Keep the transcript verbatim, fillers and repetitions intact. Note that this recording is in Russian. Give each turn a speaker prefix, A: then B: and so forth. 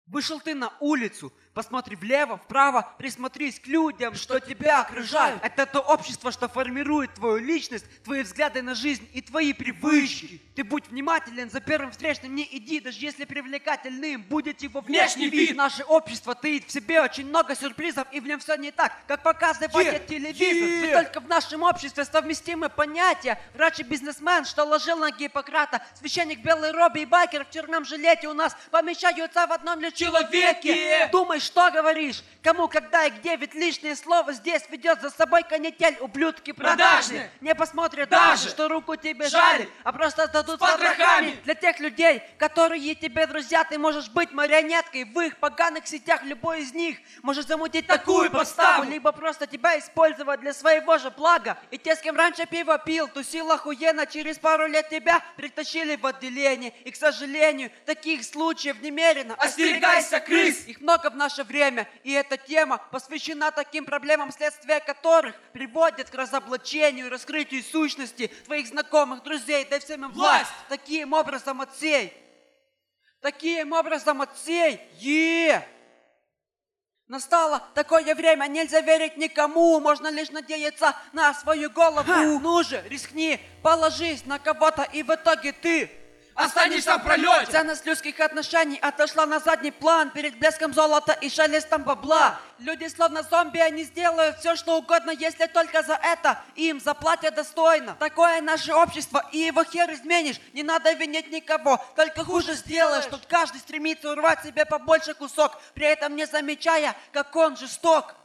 A: Вышел ты на улицу, посмотри влево, вправо, присмотрись к людям, что тебя окружают. Это то общество, что формирует твою личность, твои взгляды на жизнь и твои привычки. Ты будь внимателен, за первым встречным не иди, даже если привлекательным будет его внешний вид. Наше общество таит в себе очень много сюрпризов, и в нем все не так, как показывает yeah. телевизор. Yeah. Ведь только в нашем обществе совместимы понятия. Врач и бизнесмен, что ложил на Гиппократа, священник в белой робе и байкер в черном жилете у нас помещаются в одном лишь человеке. Думай, что говоришь, кому, когда и где, ведь лишнее слово здесь ведет за собой канитель. Ублюдки продажные не посмотрят даже, что руку тебе жали, а просто дадут с потрохами. Для тех людей, которые тебе друзья, ты можешь быть марионеткой в их поганых сетях. Любой из них может замутить такую подставу, либо просто тебя использовать для своего же блага. И те, с кем раньше пиво пил, тусил охуенно, через пару лет тебя притащили в отделение. И, к сожалению, таких случаев немерено. Остерегайся крыс! Их много в наше время, и эта тема посвящена таким проблемам, следствия которых приводят к разоблачению и раскрытию сущности твоих знакомых, друзей, да и всем им власть. Таким образом отсей. Таким образом отсей. Е! Настало такое время, нельзя верить никому, можно лишь надеяться на свою голову. Ха! Ну же, рискни, положись на кого-то, и в итоге ты останешься в пролете. Ценность людских отношений отошла на задний план перед блеском золота и шелестом бабла. Люди словно зомби, они сделают все, что угодно, если только за это им заплатят достойно. Такое наше общество, и его хер изменишь. Не надо винить никого, только хуже сделаешь. Тут каждый стремится урвать себе побольше кусок, при этом не замечая, как он жесток.